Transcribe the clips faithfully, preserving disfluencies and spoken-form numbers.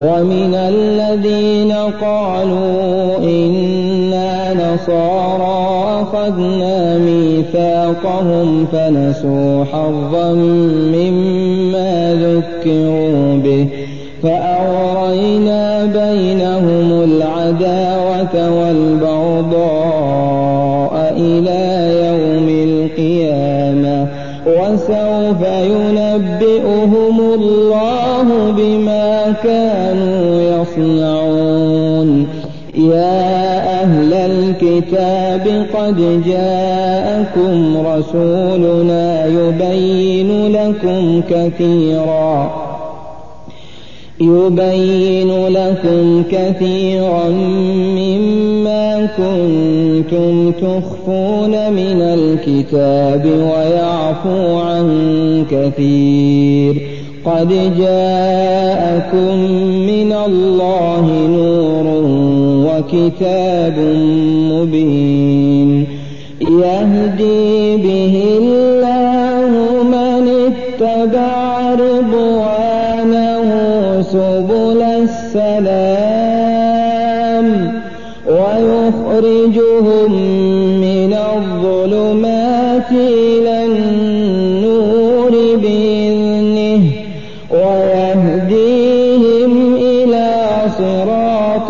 ومن الذين قالوا إنا نصارى أخذنا ميثاقهم فنسوا حظا مما ذكروا به فأغرينا بينهم العداوة والبغضاء إلى يوم القيامة وسوف ينبئهم الله بما كانوا يصنعون. يا أهل الكتاب قد جاءكم رسولنا يبين لكم كثيرا يبين لكم كثيرا مما كنتم تخفون من الكتاب ويعفو عن كثير. قد جاءكم من الله نور وكتاب مبين يهدي به الله من اتبع رضوانه سبل السلام ويخرجهم من الظلمات إلى النور بإذنه ويهديهم إلى صراط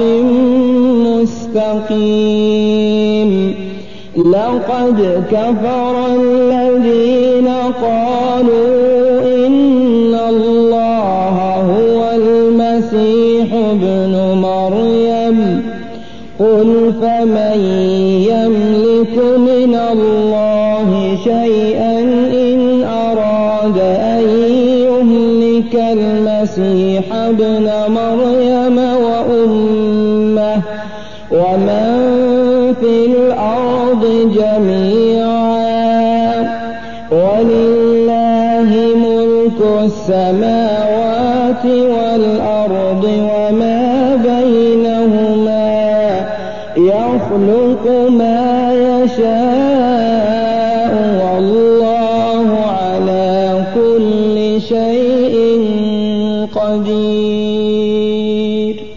مستقيم. لقد كفر الذين قالوا إن الله هو المسيح ابن مريم قل فمن يملك من الله شيئا إن أراد أن يهلك المسيح ابن مريم وأمه ومن في الأرض جميعا ولله ملك السماوات والأرض وما بينهما يخلق ما يشاء